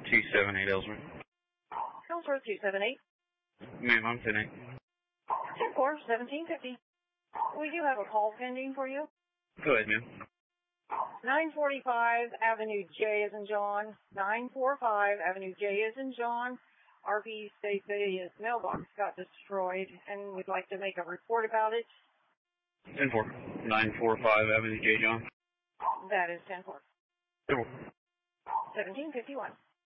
278 Ellsworth. Ellsworth 278. Ma'am, I'm 10-8. 10-4, 1750. We do have a call pending for you. Go ahead, ma'am. 945 Avenue J as in John. 945 Avenue J as in John. RP states that his mailbox got destroyed, and we'd like to make a report about it. 10-4. 945 Avenue J, John. That is 10-4. 10-4. 1751.